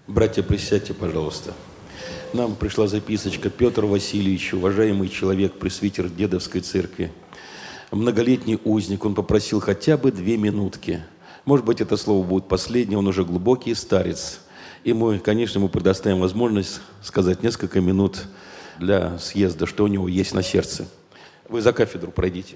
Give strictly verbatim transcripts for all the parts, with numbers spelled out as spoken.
Братья, присядьте, пожалуйста. Нам пришла записочка. Петр Васильевич, уважаемый человек, пресвитер Дедовской церкви, многолетний узник, он попросил хотя бы две минутки. Может быть, это слово будет последнее, он уже глубокий старец. И мы, конечно, ему предоставим возможность сказать несколько минут для съезда, что у него есть на сердце. Вы за кафедру пройдите.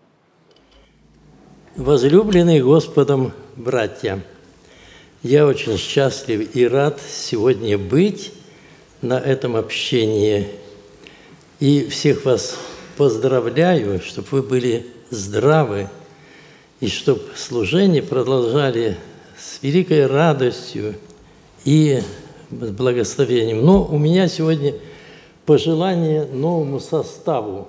Возлюбленные Господом братья, я очень счастлив и рад сегодня быть на этом общении. И всех вас поздравляю, чтобы вы были здравы, и чтобы служение продолжали с великой радостью и с благословением. Но у меня сегодня пожелание новому составу.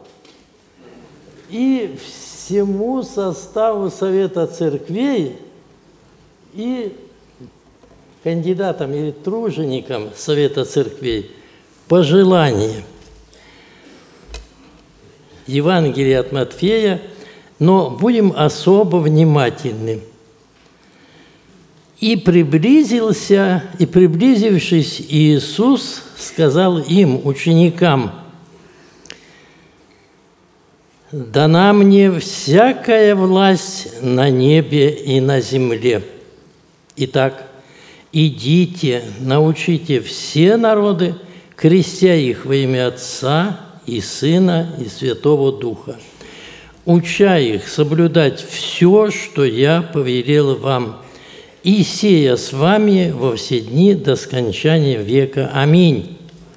И всему составу Совета Церквей и кандидатам или труженикам Совета Церквей пожелание. Евангелие от Матфея, но будем особо внимательны. «И приблизился, и приблизившись, Иисус сказал им, ученикам: дана мне всякая власть на небе и на земле. Итак, идите, научите все народы, крестя их во имя Отца и Сына и Святого Духа, уча их соблюдать все, что я повелел вам, и сея с вами во все дни до скончания века. Аминь».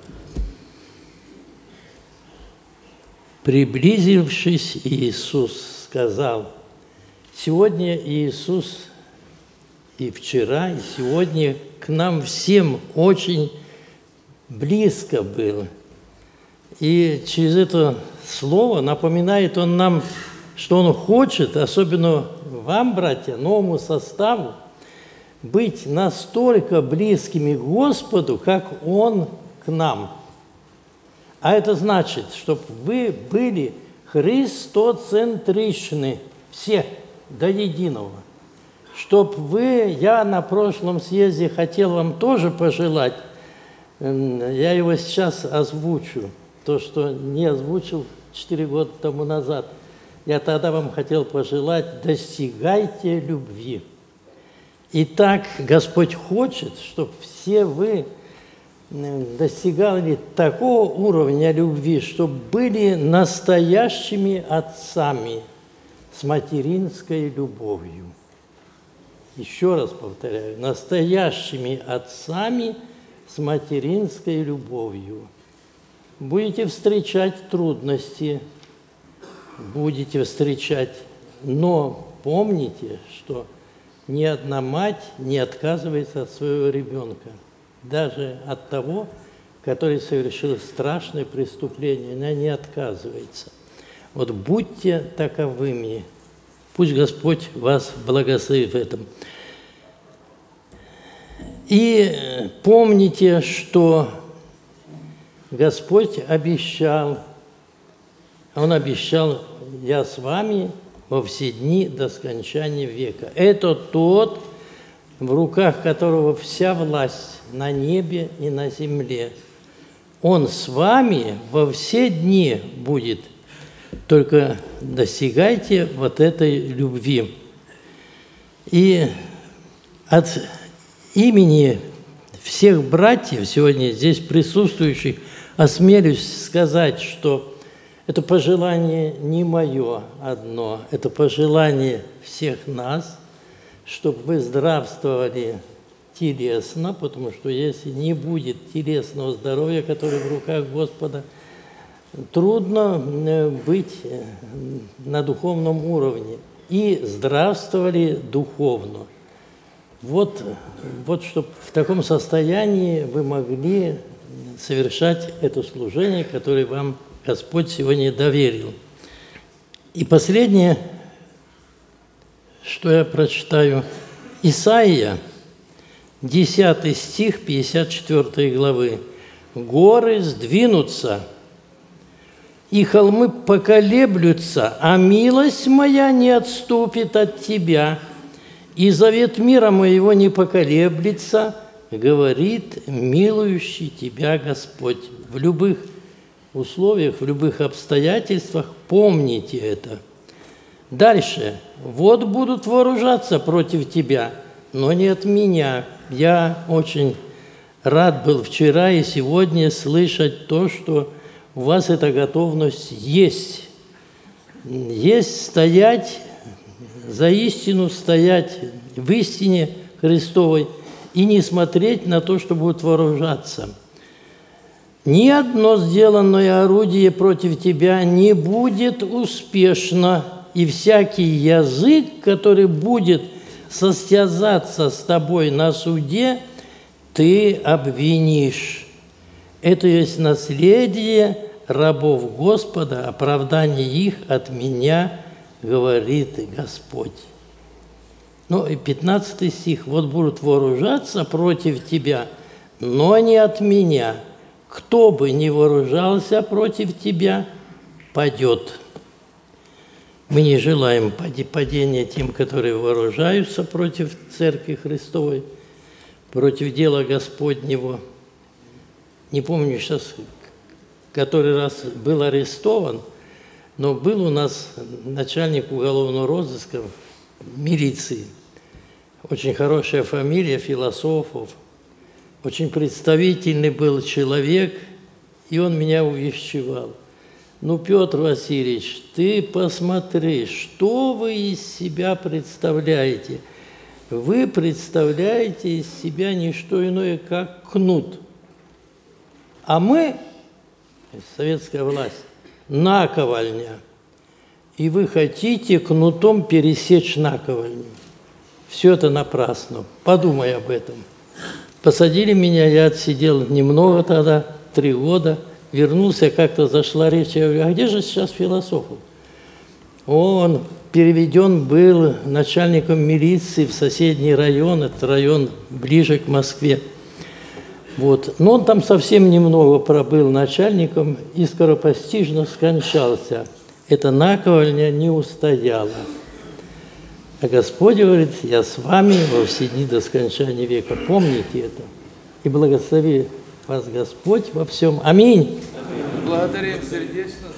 Приблизившись, Иисус сказал. Сегодня Иисус и вчера, и сегодня к нам всем очень близко был. И через это слово напоминает Он нам, что Он хочет, особенно вам, братья, новому составу, быть настолько близкими к Господу, как Он к нам. А это значит, чтобы вы были христоцентричны, все до единого. Чтоб вы, я на прошлом съезде хотел вам тоже пожелать, я его сейчас озвучу, то, что не озвучил четыре года тому назад. Я тогда вам хотел пожелать: достигайте любви. Итак, Господь хочет, чтобы все вы достигали такого уровня любви, чтобы были настоящими отцами с материнской любовью. Еще раз повторяю, настоящими отцами с материнской любовью. Будете встречать трудности, будете встречать, но помните, что ни одна мать не отказывается от своего ребенка, даже от того, который совершил страшное преступление, она не отказывается. Вот будьте таковыми. Пусть Господь вас благословит в этом. И помните, что Господь обещал, Он обещал: «Я с вами во все дни до скончания века». Это тот, в руках которого вся власть на небе и на земле. Он с вами во все дни будет. Только достигайте вот этой любви. И от имени всех братьев, сегодня здесь присутствующих, осмелюсь сказать, что это пожелание не мое одно, это пожелание всех нас, чтобы вы здравствовали телесно, потому что если не будет телесного здоровья, которое в руках Господа, трудно быть на духовном уровне. И здравствовали духовно. Вот, вот чтобы в таком состоянии вы могли совершать это служение, которое вам Господь сегодня доверил. И последнее, что я прочитаю, Исаия, десятый стих пятьдесят четвёртой главы. «Горы сдвинутся, и холмы поколеблются, а милость моя не отступит от тебя, и завет мира моего не поколеблется, говорит милующий тебя Господь. В любых условиях, в любых обстоятельствах помните это. Дальше. Вот будут вооружаться против тебя, но не от меня. Я очень рад был вчера и сегодня слышать то, что у вас эта готовность есть. Есть стоять, за истину стоять в истине Христовой и не смотреть на то, что будут вооружаться. Ни одно сделанное орудие против тебя не будет успешно, и всякий язык, который будет состязаться с тобой на суде, ты обвинишь. Это есть наследие рабов Господа, оправдание их от меня, говорит Господь. Ну и пятнадцатый стих. Вот будут вооружаться против тебя, но не от меня. Кто бы ни вооружался против тебя, падет. Мы не желаем падения тем, которые вооружаются против Церкви Христовой, против дела Господнего. Не помню сейчас, который раз был арестован, но был у нас начальник уголовного розыска милиции. Очень хорошая фамилия, Философов. Очень представительный был человек, и он меня увещевал. Ну, Петр Васильевич, ты посмотри, что вы из себя представляете. Вы представляете из себя не что иное, как кнут. А мы, советская власть, наковальня. И вы хотите кнутом пересечь наковальню. Все это напрасно. Подумай об этом. Посадили меня, я отсидел немного тогда, три года. Вернулся, как-то зашла речь, я говорю, а где же сейчас Философов? Он переведен был начальником милиции в соседний район, это район ближе к Москве. Вот. Но он там совсем немного пробыл начальником и скоропостижно скончался. Эта наковальня не устояла. А Господь говорит, я с вами во все дни до скончания века. Помните это. И благослови вас Господь во всем. Аминь. Благодарим сердечно.